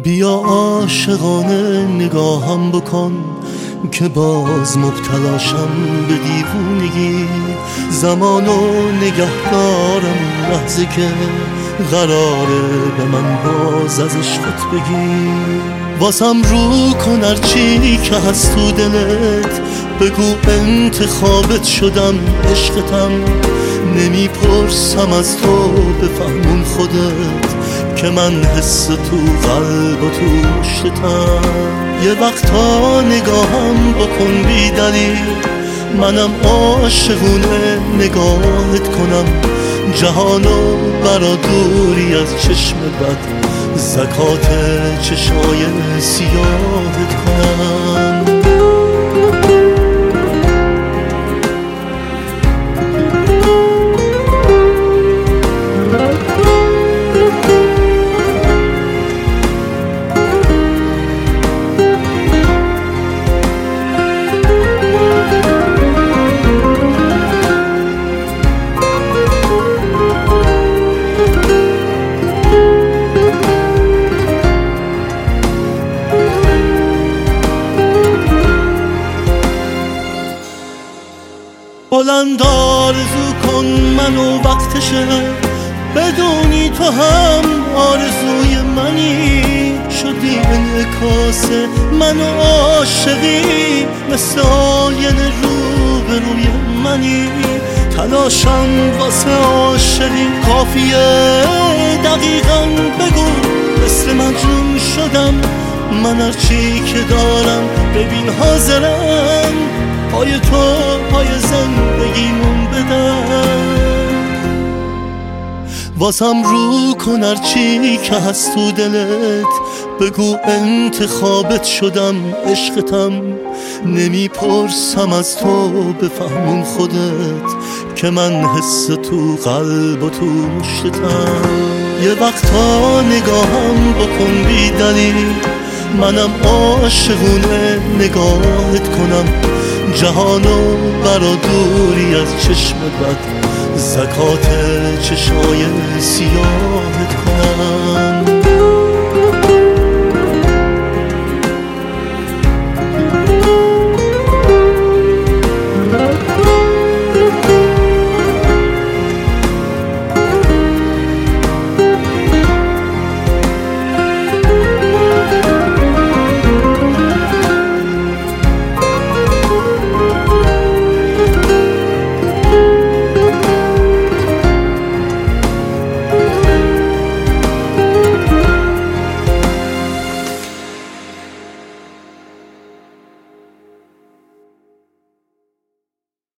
بیا عاشقانه نگاهم بکن که باز مبتلاشم به دیوونگی. زمانو نگه دارم لحظه که قراره به من باز از عشقت بگی. واسم رو کن هرچی که هست تو دلت، بگو انتخابت شدم عشقتم. نمیپرسم از تو بفهمون خودت که من حس تو قلب و تو مشتتم. یه وقتا نگاهم بکن بی دلیل، منم عاشقونه نگاهت کنم. جهانو برا دوری از چشم بد، زکات چشای سیاهت کنم. بلند آرزو کن منو وقتشه، بدونی تو هم آرزوی منی. شدی انعکاس منو عاشقی، مثل آینه روبروی منی. تلاشم واسه عاشقی کافیه، دقیقاً بگو مثل مجنون شدم. من هرچی که دارم ببین حاضرم، پای تو پای زندگیمون بدم. واسم رو کن هرچی که هست تو دلت، بگو انتخابت شدم عشقتم. نمیپرسم از تو بفهمون خودت که من حس تو قلب و تو مشتتم. یه وقتا نگاهم بکن بی دلیل، منم عاشقونه نگاهت کنم. جهانو برا دوری از چشم بد، زکات چشای سیاهت کنم.